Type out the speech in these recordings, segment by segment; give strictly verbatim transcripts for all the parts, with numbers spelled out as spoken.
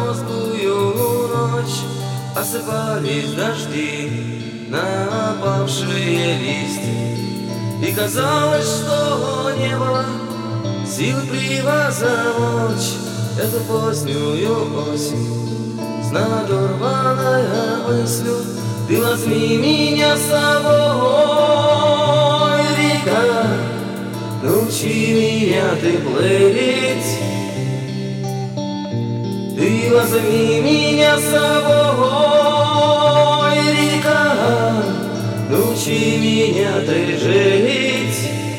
промозглую ночь осыпались дожди на опавшие листья, и казалось, что не было сил превозмочь эту позднюю осень с надорванной мыслью. Ты возьми меня с собой, река, научи меня ты плыть. Ты возьми меня с собой, река, научи меня ты жить.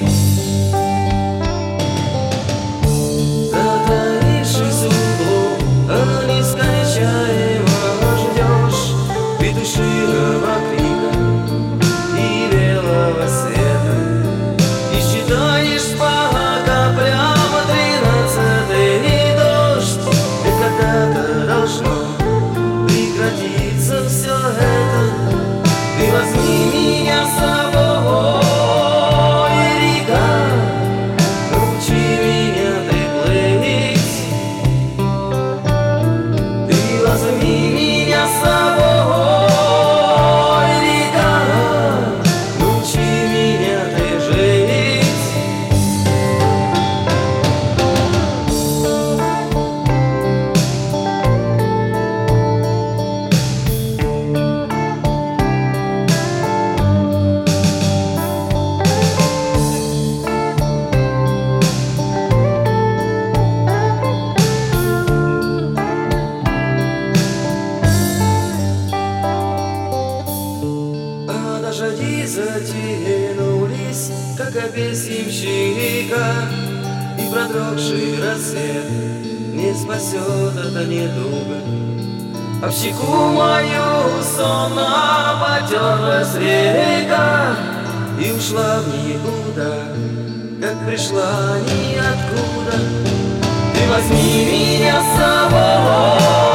Затаившись в углу, а нескончаемо ждешь петушиного крика и белого света, и считаешь по каплям тринадцатый дождь. И когда-то должно прекратиться все это. Ты возьми меня с собой, река, научи меня ты плыть. Ты возьми меня с собой, река, научи меня ты жить. Дожди затянулись, как обезьимщика, и продрогший рассвет не спасет от недуга. Об щеку мою сонно потерлась река и ушла в никуда, как пришла ниоткуда. Ты возьми меня с собой.